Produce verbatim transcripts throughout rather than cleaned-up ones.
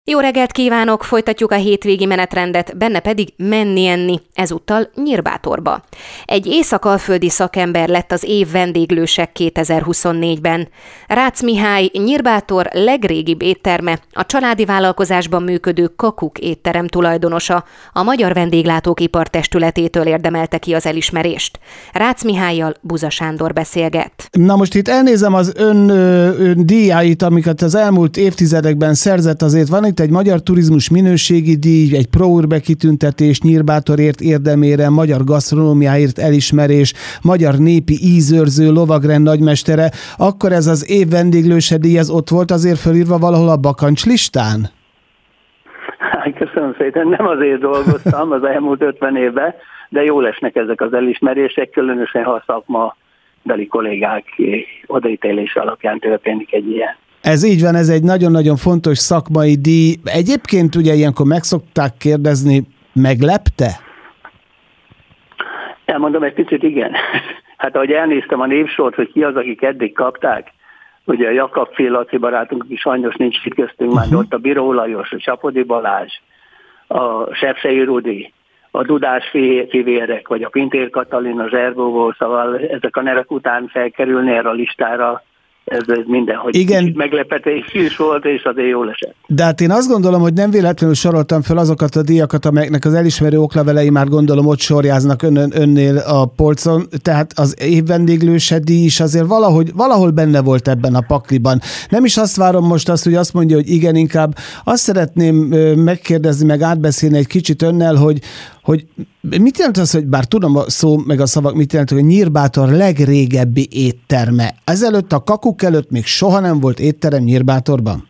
Jó reggelt kívánok, folytatjuk a hétvégi menetrendet, benne pedig menni-enni, ezúttal Nyírbátorba. Egy észak-alföldi szakember lett az év vendéglőse kétezer-huszonnégyben. Rácz Mihály, Nyírbátor legrégibb étterme, a családi vállalkozásban működő Kakuk étterem tulajdonosa, a Magyar Vendéglátók Ipartestületétől érdemelte ki az elismerést. Rácz Mihállyal Buza Sándor beszélget. Na most itt elnézem az ön, ön díjáit, amiket az elmúlt évtizedekben szerzett, azért van itt egy Magyar Turizmus minőségi díj, egy Pro Urbe kitüntetés, Nyírbátorért érdemére, magyar gasztronómiáért elismerés, magyar népi ízőrző, lovagrend nagymestere, akkor ez az év vendéglőse díj, ez ott volt azért fölírva valahol a bakancs listán? Köszönöm szépen, nem azért dolgoztam az elmúlt ötven évben, de jól esnek ezek az elismerések, különösen ha a szakmabeli kollégák odaítélése alapján történik egy ilyen. Ez így van, ez egy nagyon-nagyon fontos szakmai díj. Egyébként ugye ilyenkor meg szokták kérdezni, meglepte? Elmondom egy picit, igen. Hát ahogy elnéztem a névsort, hogy ki az, akik eddig kapták, ugye a Jakab Fél Laci barátunk is sajnos nincs itt köztünk, már uh-huh. ott a Biró Lajos, a Csapodi Balázs, a Sepsei Rudi, a Dudás fivérek, vagy a Pintér Katalin, a Zserbóból, szóval ezek a nevek után felkerülni erre a listára, ez mindenhogy igen. meglepetés is volt, és azért jól esett. De hát én azt gondolom, hogy nem véletlenül soroltam fel azokat a díjakat, amelyeknek az elismerő oklevelei már gondolom ott sorjáznak ön, önnél a polcon, tehát az évvendéglőse díj is azért valahogy, valahol benne volt ebben a pakliban. Nem is azt várom most azt, hogy azt mondja, hogy igen, inkább azt szeretném megkérdezni, meg átbeszélni egy kicsit önnel, hogy hogy mit jelent az, hogy bár tudom a szó meg a szavak mit jelent, hogy Nyírbátor legrégebbi étterme. Ezelőtt a Kakuk előtt még soha nem volt étterem Nyírbátorban?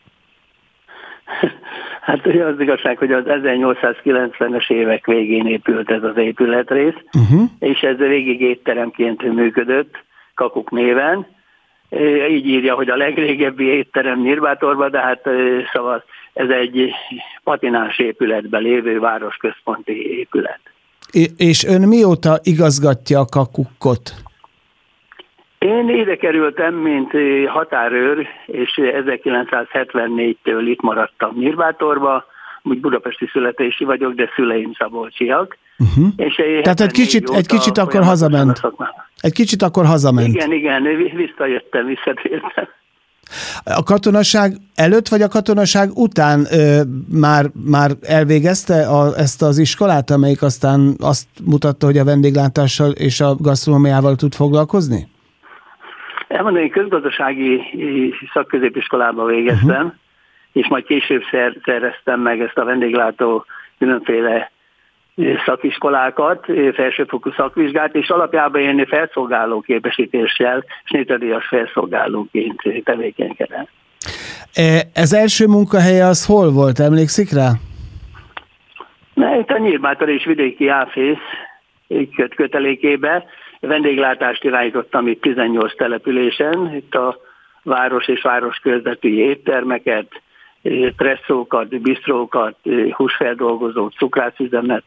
Hát az igazság, hogy az ezernyolcszázkilencvenes évek végén épült ez az épületrész, uh-huh. és ez végig étteremként működött, Kakuk néven. Így írja, hogy a legrégebbi étterem Nyírbátorban, de hát szóval ez egy patinás épületben lévő városközponti épület. És ön mióta igazgatja a Kakukot? Én ide kerültem, mint határőr, és ezerkilencszázhetvennégytől itt maradtam Nyírbátorba, úgy budapesti születési vagyok, de szüleim szabolcsiak. Uh-huh. És tehát egy kicsit, egy kicsit akkor hazament. Egy kicsit akkor hazament. Igen, igen, visszajöttem, visszatértem. A katonaság előtt, vagy a katonaság után ö, már, már elvégezte a, ezt az iskolát, amelyik aztán azt mutatta, hogy a vendéglátással és a gasztronómiával tud foglalkozni? Elmondom, én közgazdasági szakközépiskolában végeztem, uh-huh. és majd később szer, szereztem meg ezt a vendéglátó különféle szakiskolákat, felsőfokú szakvizsgát, és alapjában én felszolgáló képesítéssel, snétadíjas felszolgálóként tevékenykedem. Ez első munkahelye az hol volt, emlékszik rá? Na, itt a Nyírbátor és vidéki áfész köt kötelékébe vendéglátást irányítottam itt tizennyolc településen, itt a város és város körzeti éttermeket, presszókat, bistrókat, húsfeldolgozót, cukrászüzemet.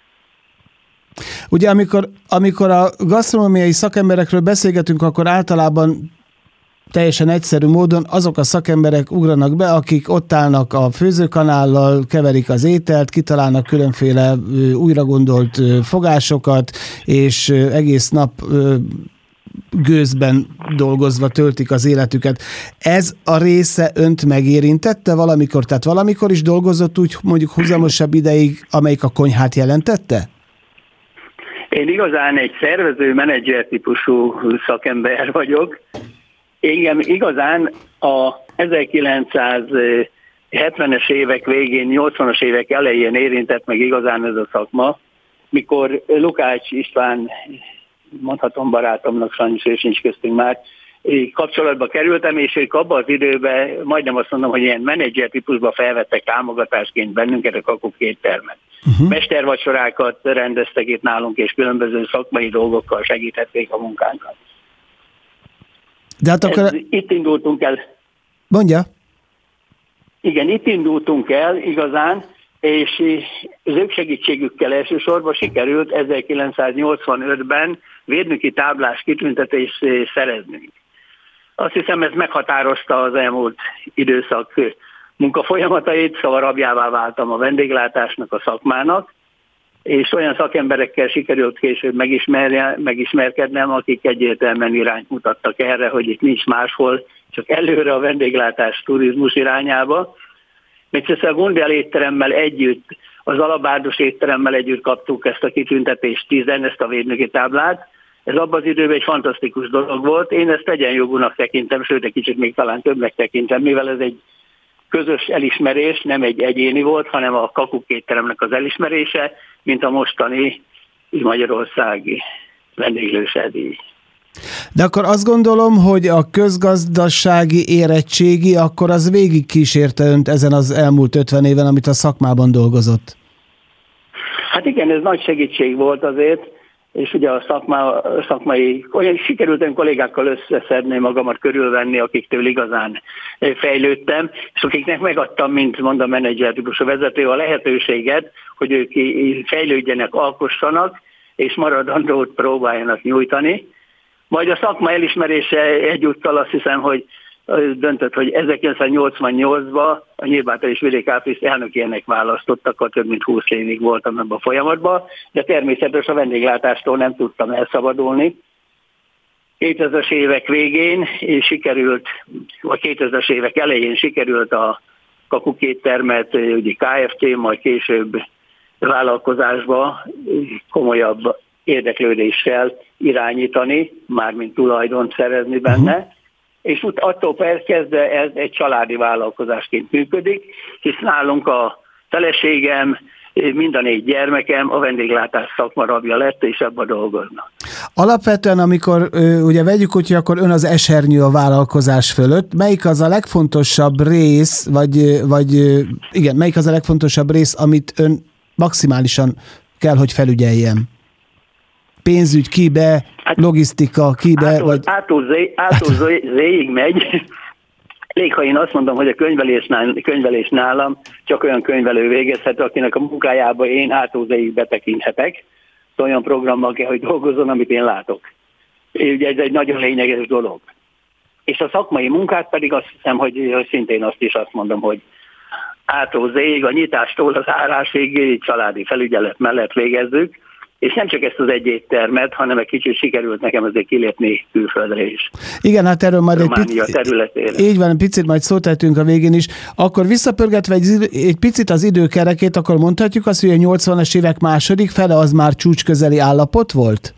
Ugye amikor, amikor a gasztronómiai szakemberekről beszélgetünk, akkor általában teljesen egyszerű módon azok a szakemberek ugranak be, akik ott állnak a főzőkanállal, keverik az ételt, kitalálnak különféle újragondolt fogásokat, és egész nap gőzben dolgozva töltik az életüket. Ez a része önt megérintette valamikor? Tehát valamikor is dolgozott úgy mondjuk húzamosabb ideig, amelyik a konyhát jelentette? Én igazán egy szervező, menedzser típusú szakember vagyok. Engem igazán a ezerkilencszázhetvenes évek végén, nyolcvanas évek elején érintett meg igazán ez a szakma, mikor Lukács István, mondhatom barátomnak, sajnos ő sincs köztünk már, kapcsolatba kerültem, és ők abban az időben, majdnem azt mondom, hogy ilyen menedzser típusban felvettek támogatásként bennünket a Kakuk éttermet. Uh-huh. Mestervacsorákat rendeztek itt nálunk, és különböző szakmai dolgokkal segíthették a munkánkat. De hát akkor... Ez, itt indultunk el. Mondja. Igen, itt indultunk el igazán, és az ők segítségükkel elsősorban sikerült ezerkilencszáznyolcvanötben védnöki táblás kitüntetést szereznünk. Azt hiszem, ez meghatározta az elmúlt időszak munkafolyamatait, szóval rabjává váltam a vendéglátásnak, a szakmának, és olyan szakemberekkel sikerült később megismerkednem, akik egyértelműen irányt mutattak erre, hogy itt nincs máshol, csak előre a vendéglátás turizmus irányába. Még a Gundel étteremmel együtt, az Alabárdos étteremmel együtt kaptuk ezt a kitüntetést tízen, ezt a védnöki táblát. Ez abban az időben egy fantasztikus dolog volt. Én ezt egyenjogúnak tekintem, sőt egy kicsit még talán többnek tekintem, mivel ez egy közös elismerés, nem egy egyéni volt, hanem a Kakuk étteremnek az elismerése, mint a mostani magyarországi vendéglősdíj. De akkor azt gondolom, hogy a közgazdasági érettségi, akkor az végig kísérte önt ezen az elmúlt ötven éven, amit a szakmában dolgozott. Hát igen, ez nagy segítség volt azért, és ugye a szakma, szakmai, olyan sikerült kollégákkal összeszedni magamat, körülvenni, akiktől igazán fejlődtem, és akiknek megadtam, mint mondom, a menedzser típusú vezető, a lehetőséget, hogy ők fejlődjenek, alkossanak, és maradandót próbáljanak nyújtani. Majd a szakma elismerése egyúttal azt hiszem, hogy döntött, hogy ezerkilencszáznyolcvannyolcban a Nyírbátor és Vidék Ápriliszt elnökének választottak, a több mint húsz évig voltam ebben a folyamatban, de természetesen a vendéglátástól nem tudtam elszabadulni. kétezres évek végén sikerült, vagy kétezres évek elején sikerült a Kakuk éttermet, ugye ká ef té, majd később vállalkozásba komolyabb érdeklődéssel irányítani, mármint tulajdont szerezni benne, uh-huh. és attól kezdve ez egy családi vállalkozásként működik, hisz nálunk a feleségem, mind a négy gyermekem a vendéglátás szakma rabja lett, és ebben dolgoznak. Alapvetően, amikor ugye vegyük úgy, hogy akkor ön az esernyő a vállalkozás fölött, melyik az a legfontosabb rész, vagy, vagy igen, melyik az a legfontosabb rész, amit ön maximálisan kell, hogy felügyeljen? Pénzügy, kibe, hát, logisztika, kibe, ától, vagy... Ától, zé, ától zé, zéig megy. Elég, ha én azt mondom, hogy a könyvelés, könyvelés nálam csak olyan könyvelő végezhet, akinek a munkájába én ától zéig betekinthetek. Olyan programmal kell, hogy dolgozzon, amit én látok. Ugye ez egy nagyon lényeges dolog. És a szakmai munkát pedig azt hiszem, hogy szintén azt is azt mondom, hogy ától zéig, a nyitástól az árásig családi felügyelet mellett végezzük, és nem csak ezt az egy éttermet, hanem egy kicsit sikerült nekem azért kilépni külföldre is. Igen, hát erről majd egy picit, területére. Így van, picit majd szót ejtünk a végén is. Akkor visszapörgetve egy, egy picit az időkerekét, akkor mondhatjuk azt, hogy a nyolcvanas évek második fele az már csúcsközeli állapot volt?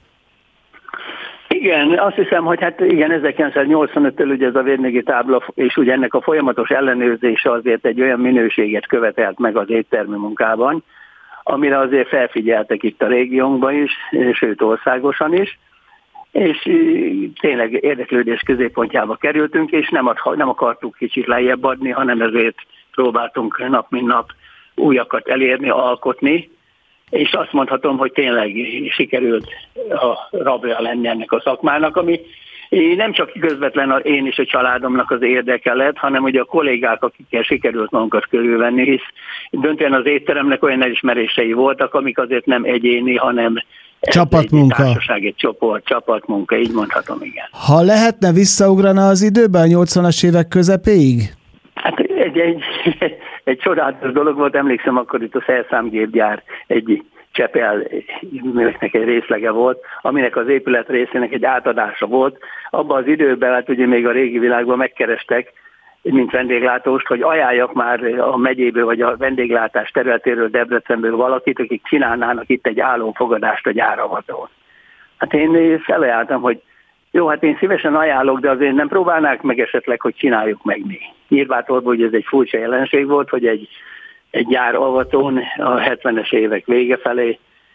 Igen, azt hiszem, hogy hát igen, ezerkilencszáznyolcvanöttől ugye ez a védnöki tábla, és ugye ennek a folyamatos ellenőrzése azért egy olyan minőséget követelt meg az éttermi munkában, amire azért felfigyeltek itt a régiónkban is, sőt országosan is, és tényleg érdeklődés középpontjába kerültünk, és nem, ad, nem akartuk kicsit lejjebb adni, hanem ezért próbáltunk nap mint nap újakat elérni, alkotni, és azt mondhatom, hogy tényleg sikerült a rabja lenni ennek a szakmának, ami nem csak közvetlen én és a családomnak az érdeke lett, hanem ugye a kollégák, akikkel sikerült magunkat körülvenni, hisz döntően az étteremnek olyan elismerései voltak, amik azért nem egyéni, hanem csapatmunka. Egy társaság, egy csoport, csapatmunka, így mondhatom, igen. Ha lehetne visszaugrana az időben a nyolcvanas évek közepéig? Hát egy, egy, egy csodálatos dolog volt, emlékszem, akkor itt a szerszámgépgyár egy Csepel, aminek egy részlege volt, aminek az épület részének egy átadása volt. Abban az időben, hát ugye még a régi világban megkerestek, mint vendéglátóst, hogy ajánljak már a megyéből vagy a vendéglátás területéről, Debrecenből valakit, akik csinálnának itt egy álomfogadást a gyáravatón. Hát én felajánlottam, hogy jó, hát én szívesen ajánlok, de azért nem próbálnák meg esetleg, hogy csináljuk meg mi. Nyírbátorban ugye ez egy furcsa jelenség volt, hogy egy egy gyáravatón a hetvenes évek vége felé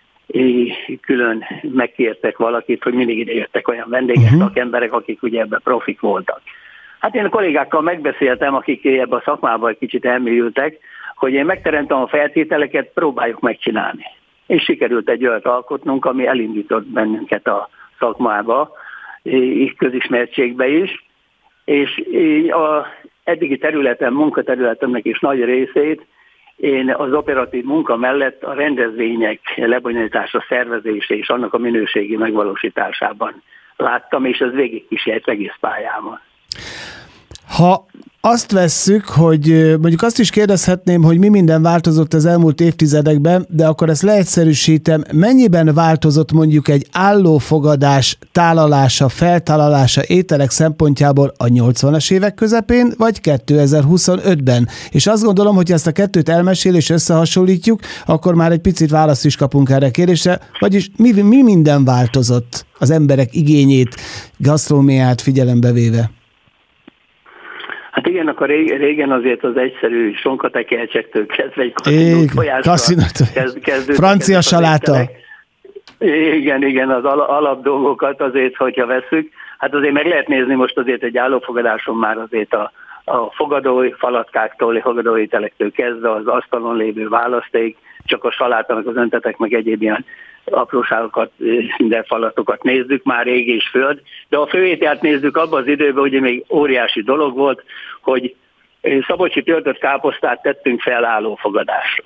külön megkértek valakit, hogy mindig ide jöttek olyan vendéges uh-huh. szakemberek, akik ugye ebben profik voltak. Hát én a kollégákkal megbeszéltem, akik ebben a szakmában egy kicsit elmélyültek, hogy én megteremtem a feltételeket, próbáljuk megcsinálni. És sikerült egy olyat alkotnunk, ami elindított bennünket a szakmába, közismertségbe is, és a eddigi területen, munkaterületemnek is nagy részét én az operatív munka mellett a rendezvények lebonyolítása, szervezése és annak a minőségi megvalósításában láttam, és ez végig kísért egész pályámon. Ha azt vesszük, hogy mondjuk azt is kérdezhetném, hogy mi minden változott az elmúlt évtizedekben, de akkor ezt leegyszerűsítem, mennyiben változott mondjuk egy állófogadás tálalása, feltálalása ételek szempontjából a nyolcvanas évek közepén, vagy kétezer-huszonötben? És azt gondolom, hogy ezt a kettőt elmesél és összehasonlítjuk, akkor már egy picit választ is kapunk erre a kérdésre, vagyis mi, mi minden változott az emberek igényét, gasztronómiát figyelembe véve? Hát igen, akkor régen azért az egyszerű sonkatekercsektől kezdve egy kaszinótojásra kezdődtek. Francia saláta. Igen, igen, az alap dolgokat azért, hogyha vesszük. Hát azért meg lehet nézni most azért egy állófogadáson már azért a, a fogadói falatkáktól, fogadói telektől kezdve az asztalon lévő választék, csak a salátának az öntetek, meg egyéb ilyen apróságokat, minden falatokat nézzük, már ég és föld, de a főételt nézzük abban az időben, ugye még óriási dolog volt, hogy szabolcsi töltött káposztát tettünk fel állófogadásra.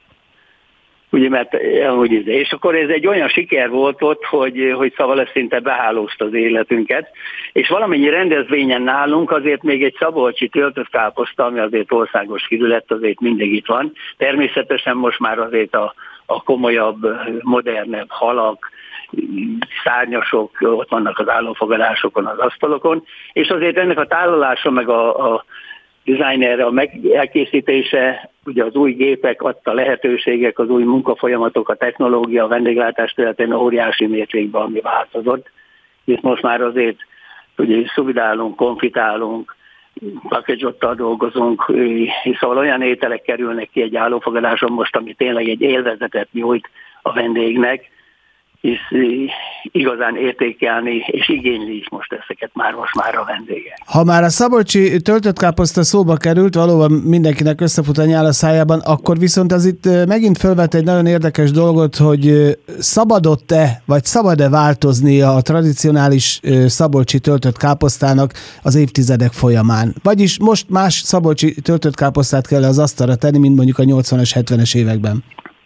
Ugye, mert úgy, és akkor ez egy olyan siker volt ott, hogy, hogy szóval ez szinte behálózta az életünket, és valamennyi rendezvényen nálunk azért még egy szabolcsi töltött káposzta, ami azért országos hírű lett, azért mindig itt van. Természetesen most már azért a, a komolyabb, modernebb halak, szárnyasok ott vannak az állófogadásokon, az asztalokon, és azért ennek a tálalása meg a, a designerre a elkészítése, ugye az új gépek adta lehetőségek, az új munkafolyamatok, a technológia, a vendéglátás területén óriási mértékben, ami változott. És most már azért ugye szubidálunk, konfitálunk, package-ottal dolgozunk, és szóval olyan ételek kerülnek ki egy állófogadáson most, ami tényleg egy élvezetet nyújt a vendégnek, és igazán értékelni, és igényli is most ezeket már most már a vendégek. Ha már a szabolcsi töltött káposzta szóba került, valóban mindenkinek összefut a nyál a szájában, akkor viszont az itt megint felvet egy nagyon érdekes dolgot, hogy szabadott-e, vagy szabad-e változnia a tradicionális szabolcsi töltött káposztának az évtizedek folyamán? Vagyis most más szabolcsi töltött káposztát kell az asztalra tenni, mint mondjuk a nyolcvanas, hetvenes években?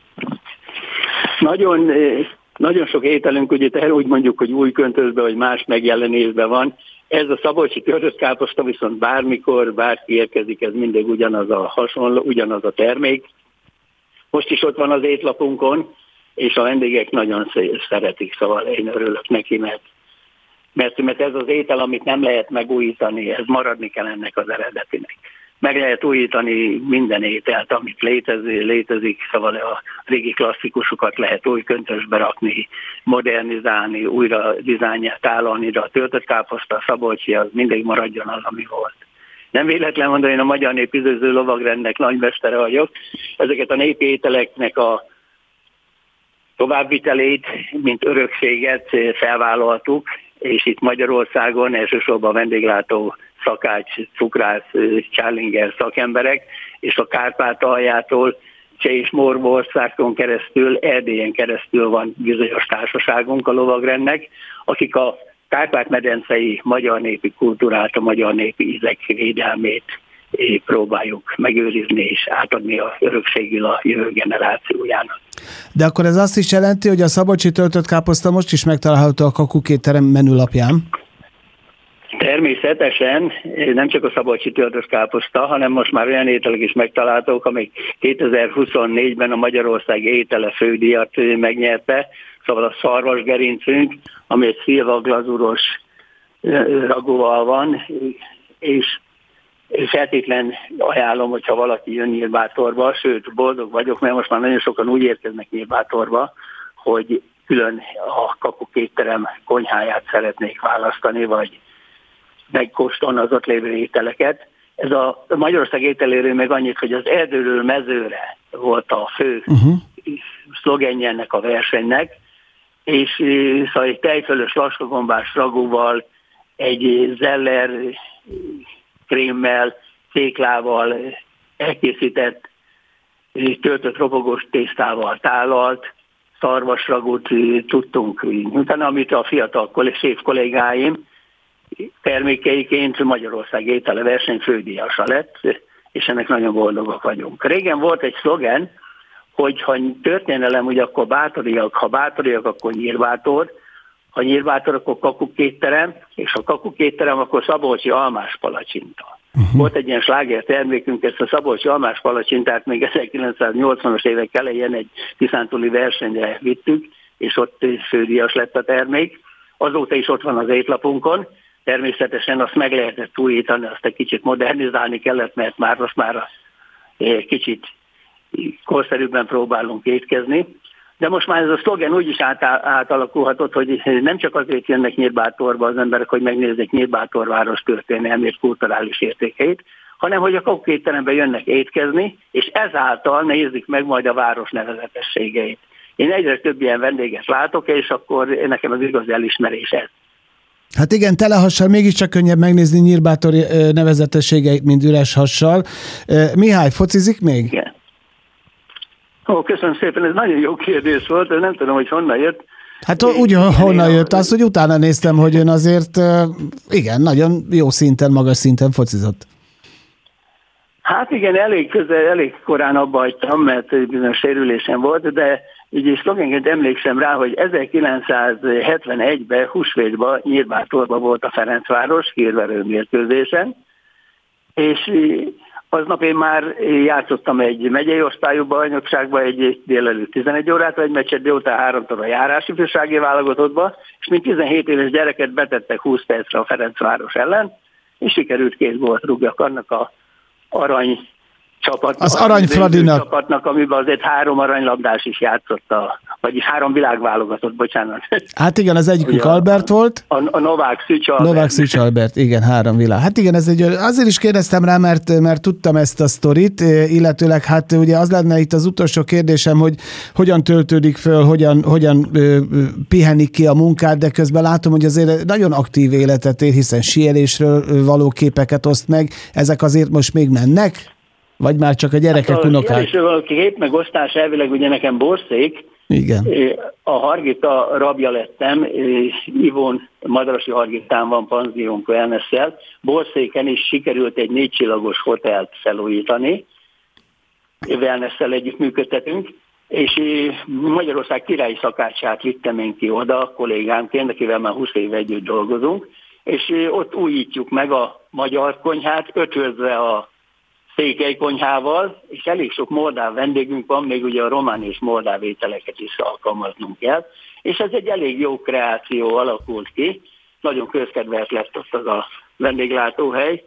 Nagyon... Nagyon sok ételünk, ugye úgy mondjuk, hogy új köntösben, vagy más megjelenésben van. Ez a szabolcsi töltött káposzta viszont bármikor, bárki érkezik, ez mindig ugyanaz a hasonló, ugyanaz a termék. Most is ott van az étlapunkon, és a vendégek nagyon szeretik, szóval én örülök neki, mert, mert, mert ez az étel, amit nem lehet megújítani, ez maradni kell ennek az eredetinek. Meg lehet újítani minden ételt, amit létezik, létezik, szóval a régi klasszikusokat lehet új köntösbe rakni, modernizálni, újra dizájnját tálalni, de a töltött káposzta, a szabolcsi, az mindig maradjon az, ami volt. Nem véletlen mondani, én a Magyar Népi Ízlő Lovagrendnek nagymestere vagyok. Ezeket a népi ételeknek a továbbvitelét, mint örökséget felvállaltuk, és itt Magyarországon elsősorban a vendéglátó szakács, cukrász, Csálinger szakemberek, és a Kárpátaljától Cseh és Morvaországon keresztül, Erdélyen keresztül van bizonyos társaságunk a lovagrendnek, akik a Kárpát-medencei magyar népi kultúrát, a magyar népi ízek védelmét próbáljuk megőrizni és átadni a örökségül a jövő generációjának. De akkor ez azt is jelenti, hogy a szabolcsi töltött káposzta most is megtalálható a Kakuk étterem menülapján? Természetesen nem csak a szabolcsi töltött káposzta, hanem most már olyan ételek is megtalálhatók, amik kétezer-huszonnégyben a Magyarország étele fődíjat megnyerte, szóval a szarvasgerincünk, ami egy szilva glazúros ragúval van, és feltétlen ajánlom, hogyha valaki jön Nyírbátorba, sőt, boldog vagyok, mert most már nagyon sokan úgy érkeznek Nyírbátorba, hogy külön a Kakuk étterem konyháját szeretnék választani, vagy megkóstolni az ott lévő ételeket. Ez a Magyarország ételéről meg annyit, hogy az erdőről mezőre volt a fő uh-huh. szlogenje ennek a versenynek, és szóval egy tejfölös laskagombás ragúval, egy zeller krémmel, céklával elkészített töltött ropogós tésztával tálalt szarvasragút tudtunk nyújtani, amit a fiatal szép kollégáim termékeiként Magyarország étele verseny fődíjasa lett, és ennek nagyon boldogok vagyunk. Régen volt egy szlogen, hogy ha történelem, hogy akkor bátoriak, ha bátoriak, akkor Nyírbátor, ha Nyírbátor, akkor Kakuk étterem, és ha Kakuk étterem, akkor szabolcsi almás palacsinta. Uh-huh. Volt egy ilyen sláger termékünk, ezt a szabolcsi almás palacsintát még ezerkilencszáznyolcvanas évek elején egy tiszántúli versenyre vittük, és ott fődíjas lett a termék. Azóta is ott van az étlapunkon. Természetesen azt meg lehetett újítani, azt egy kicsit modernizálni kellett, mert már most már kicsit korszerűbben próbálunk étkezni. De most már ez a szlogen úgy is át, átalakulhatott, hogy nem csak azért jönnek Nyírbátorba az emberek, hogy megnézzék Nyírbátor város történelmét, kulturális értékeit, hanem hogy a kakukétterembe jönnek étkezni, és ezáltal nézik meg majd a város nevezetességeit. Én egyre több ilyen vendéget látok, és akkor nekem az igazi elismerés ez. Hát igen, tele hassal mégiscsak könnyebb megnézni Nyírbátor nevezetességeit, mint üres hassal. Mihály, focizik még? Igen. Ó, köszönöm szépen, ez nagyon jó kérdés volt, de nem tudom, hogy honnan jött. Hát úgy honnan jött az, hogy utána néztem, hogy ön azért igen, nagyon jó szinten, magas szinten focizott. Hát igen, elég közel, elég korán abba hagytam, mert bizonyos sérülésem volt, de így szlogenként emlékszem rá, hogy ezerkilencszázhetvenegyben húsvétban Nyírbátorban volt a Ferencváros hírverő mérkőzésen, és aznap én már játszottam egy megyei osztályú bajnokságban egy délelőtt tizenegy órát, egy meccset délután háromtól a járás ifjúsági válogatottba, és mint tizenhét éves gyereket betettek húsz percre a Ferencváros ellen, és sikerült két gólt rúgjak annak a arany csapat, az Arany Fradinak csapatnak, amiben azért három aranylabdás is játszott, a, vagyis három világválogatott, bocsánat. Hát igen, az egyikük a, Albert volt. A, a Novák Szűcs Albert. Novák Szűcs Albert, igen, három világ. Hát igen, ez egy, azért is kérdeztem rá, mert, mert tudtam ezt a sztorit, illetőleg hát ugye az lenne itt az utolsó kérdésem, hogy hogyan töltődik föl, hogyan, hogyan ö, pihenik ki a munkát, de közben látom, hogy azért nagyon aktív életet él, hiszen síelésről való képeket oszt meg. Ezek azért most még mennek? Vagy már csak a gyerekek, hát unokák? A kép megosztás elvileg ugye nekem borszék. Igen. A Hargita rabja lettem, Ivon Madrasi Hargitán van panziónk wellness-szel. Borszéken is sikerült egy négy csillagos hotelt felújítani, wellness-szel együtt működtetünk, és Magyarország királyi szakácsát vittem én ki oda kollégámként, akivel már húsz éve együtt dolgozunk, és ott újítjuk meg a magyar konyhát, ötvözve a székely konyhával, és elég sok moldáv vendégünk van, még ugye a román és moldáv ételeket is alkalmaznunk kell, és ez egy elég jó kreáció alakult ki, nagyon közkedvelt lett ott az a vendéglátóhely,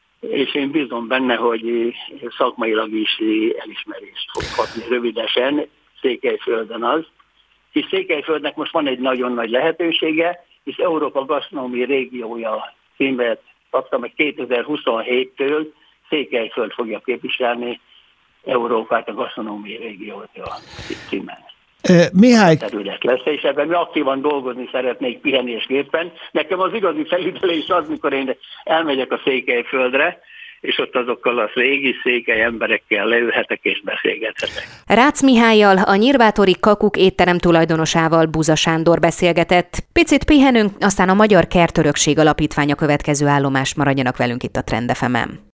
és én bízom benne, hogy szakmailag is elismerést fog kapni rövidesen Székelyföldön az, és Székelyföldnek most van egy nagyon nagy lehetősége, és Európa gasztronómiai régiója címet kapta meg kétezer-huszonhéttől, Székelyföld fogja képviselni Európát, a gasztronómiai régiót a címen. Mihály... terület lesz, és ebben mi aktívan dolgozni szeretnék pihenésképpen. Nekem az igazi felüdülés az, mikor én elmegyek a Székelyföldre, és ott azokkal a régi székely emberekkel leülhetek és beszélgethetek. Rácz Mihállyal, a nyírbátori Kakuk étterem tulajdonosával, Buza Sándor beszélgetett. Picit pihenünk, aztán a Magyar Kertörökség Alapítvány a következő állomás, maradjanak velünk itt a Trend ef emen.